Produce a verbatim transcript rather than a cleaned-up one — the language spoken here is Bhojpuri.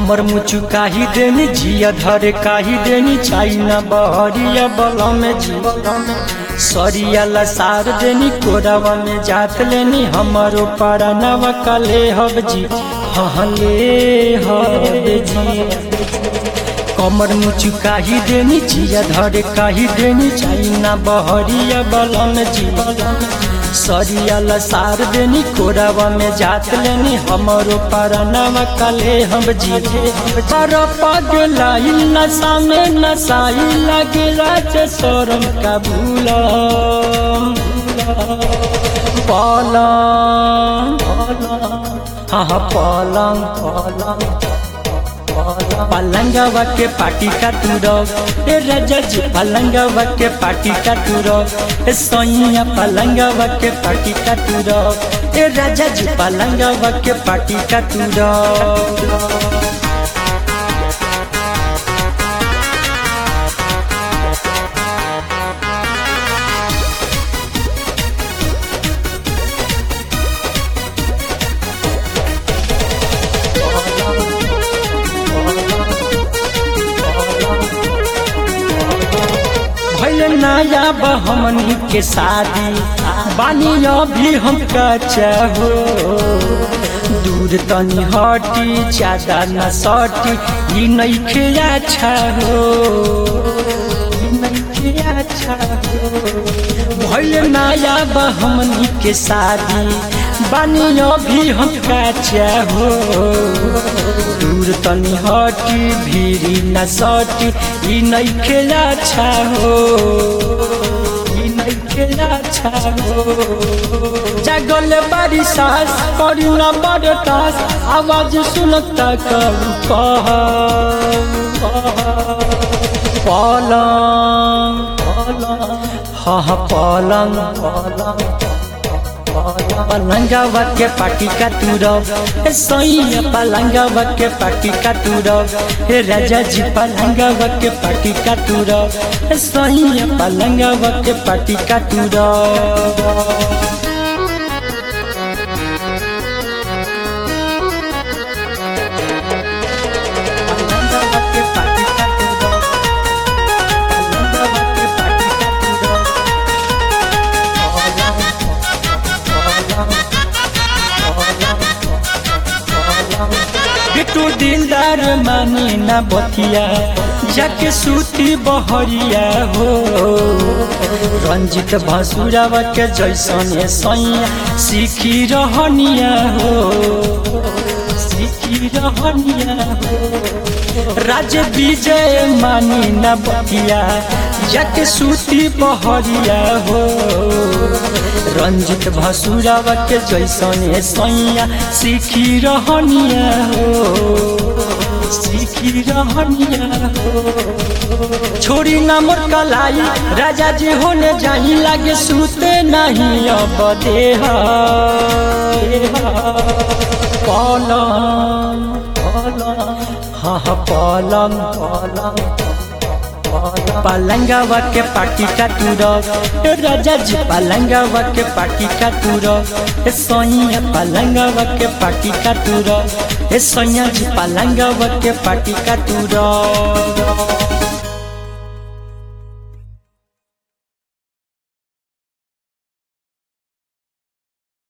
कमर मुचु काही देनी जिया धरे काही देनी चाइना बहरिया बल में जी सरिया लसार देनी कोरावा में जात लेनी हमारो परानवा कले हब जी हले हब जी कमर मुचु काही देनी जिया धरे काही देनी चाइना बहरिया बल में जी सरिया लसार देनी कोरावा में जात लेनी हमारो परानवा कले हम जी पर पगलाई नशा में नशाई लगे राज शरम का भूला पलंग हाँ पलंग पलंग पलंगवा के पाटी का तुरग ए राजा जी पलंगवा के पाटी का तुरग ए सैया पलंगवा के पाटी का तुरग ए राजा जी पलंगवा के पाटी का तुरग नया बहमनी के शादी बानी अभी हम कच्चा हो दूर तनी हटी ज्यादा न सटी ई नइखे अच्छा हो ई नइखे अच्छा हो भइल नया बहमनी के शादी बानी अभी हम कच्चा हो दूर तनी हटी भीरी न सटी ई नइखे अच्छा हो ई नइखे अच्छा हो जागल बारी सास करी न बड़ तास आवाज सुनता करू कह पलंग हाँ पलंग पलंग पलंगवा के पाटी का तुरग ए सैया पलंगवा के पाटी का तुरग ए राजा जी पलंगवा के पाटी का तुरग ए सैया पलंगवा के पाटी का तुरग तू दिलदार मानी ना बतिया जाके सूती बहरिया हो रंजित भसुरावा के जैसन सैया सीखी रहनिया हो सीखी रहनिया हो राज विजय मानी ना बतिया जाके सूती बहरिया हो रंजित भसुरावा के जैसन सैया सीखी रहनिया हो सीखी रहनिया हो छोड़ी ना मोर कलाई राजा जी होने जाही लागे सूते नहीं अब देह पलंग हाँ पलंग पलंग पलंगवा के पाटी का तुरग राजा जी पलंगवा के पाटी का तुरग ए सैया पलंगवा के पाटी का तुरग ए सैया जी पलंगवा के पाटी का तुरग।